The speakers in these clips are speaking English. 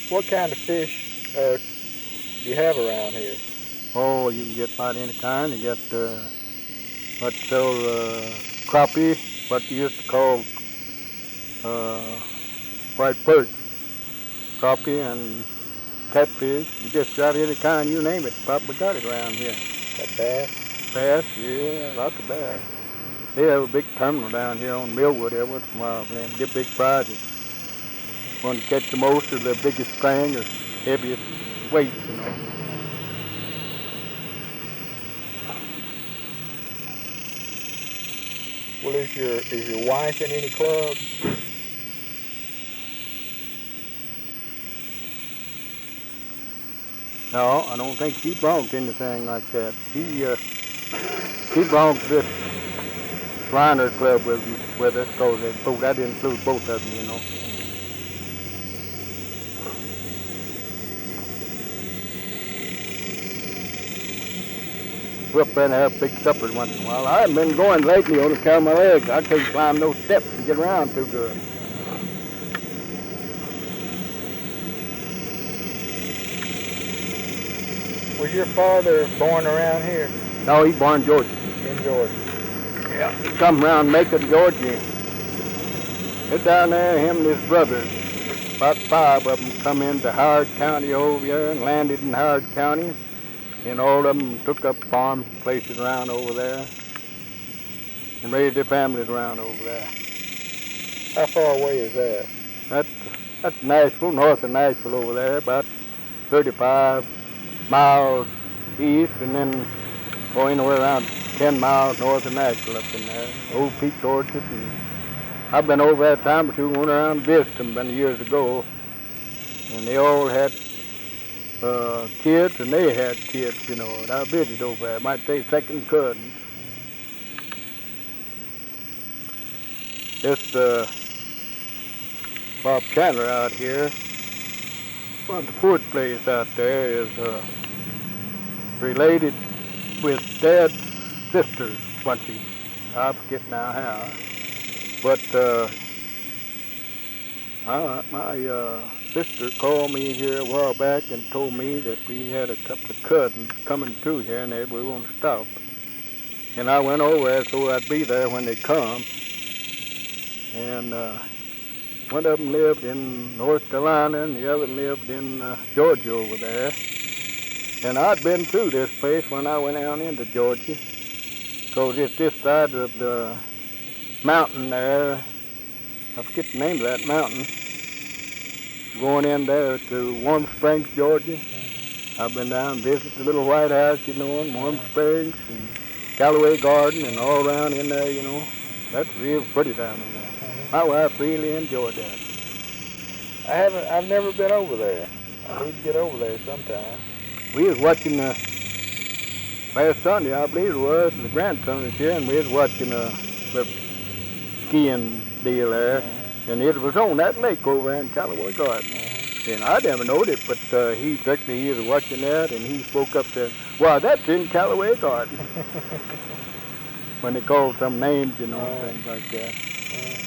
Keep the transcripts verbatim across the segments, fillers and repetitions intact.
What kind of fish uh, do you have around here? Oh, you can get about any kind. You get uh, what sell uh, crappie, what you used to call uh, white perch, crappie and catfish. You just got any kind, you name it, probably got it around here. Got bass? Bass, yeah, lots of bass. They have a big terminal down here on Millwood every once in a while, man. Get big prizes. Want to catch the most of the biggest string or heaviest weight, you know. Well, is your is your wife in any clubs? No, I don't think she belongs to anything like that. She uh, she belongs to this Shriners Club with with us, cause it, both that includes both of them, you know. We're up there and have big suppers once in a while. I haven't been going lately on account of my legs. I can't climb those steps and get around too good. Was your father born around here? No, he's born in Georgia. In Georgia. Yeah. He come around Macon, Georgia. It's down there, him and his brothers. About five of them come into Howard County over here and landed in Howard County. And all of them took up farm places around over there and raised their families around over there. How far away is that? That's, that's Nashville, north of Nashville over there, about thirty-five miles east, and then go anywhere around ten miles north of Nashville up in there. Old Pete's Orchard. And I've been over that time or two, went around and visited them many years ago, and they all had uh, kids, and they had kids, you know, and I visited over there. I might say second cousins. This uh, Bob Chandler out here, well, the food place out there is uh, related with Dad's sister's bunching. I forget now how. But uh, I, my uh, sister called me here a while back and told me that we had a couple of cousins coming through here and they were going to stop. And I went over there so I'd be there when they come. And uh, one of them lived in North Carolina and the other lived in uh, Georgia over there. And I'd been through this place when I went down into Georgia, because it's this side of the mountain there. I forget the name of that mountain. Going in there to Warm Springs, Georgia. I've been down and visited the little White House, you know, in Warm Springs and Callaway Garden and all around in there, you know. That's real pretty down in there. My wife really enjoyed that. I haven't. I've never been over there. I need to get over there sometime. We was watching uh, last Sunday, I believe it was, and the grandson was here, and we was watching a, a skiing deal there, uh-huh. And it was on that lake over there in Callaway Garden. Uh-huh. And I never knowed it, but uh, he directly he was watching that, and he spoke up and said, "Well, that's in Callaway Garden." When they called some names, you know, uh-huh. Things like that. Uh-huh.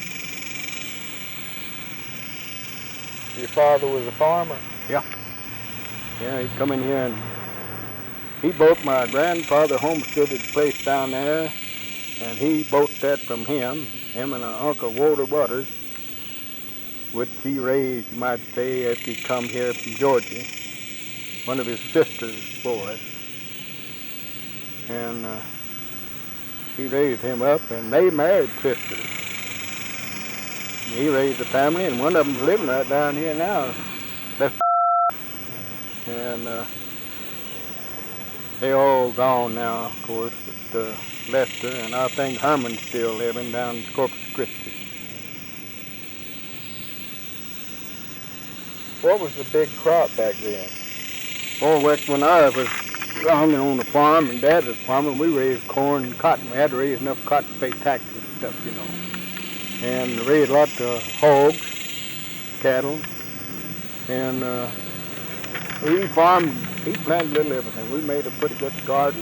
Your father was a farmer? Yeah. Yeah, he come in here and he bought my grandfather homesteaded place down there, and he bought that from him, him and uh, Uncle Walter Waters, which he raised, you might say, after he come here from Georgia, one of his sister's boys. And uh, he raised him up, and they married sisters. And he raised a family, and one of them's living right down here now. That's and uh, they all gone now, of course, but uh, Lester, and I think Herman's still living down in Corpus Christi. What was the big crop back then? Oh, when I was young and on the farm, and Dad was farming, we raised corn and cotton. We had to raise enough cotton to pay taxes and stuff, you know. And raised lots of hogs, cattle, and uh, he farmed, he planted a little everything. We made a pretty good garden.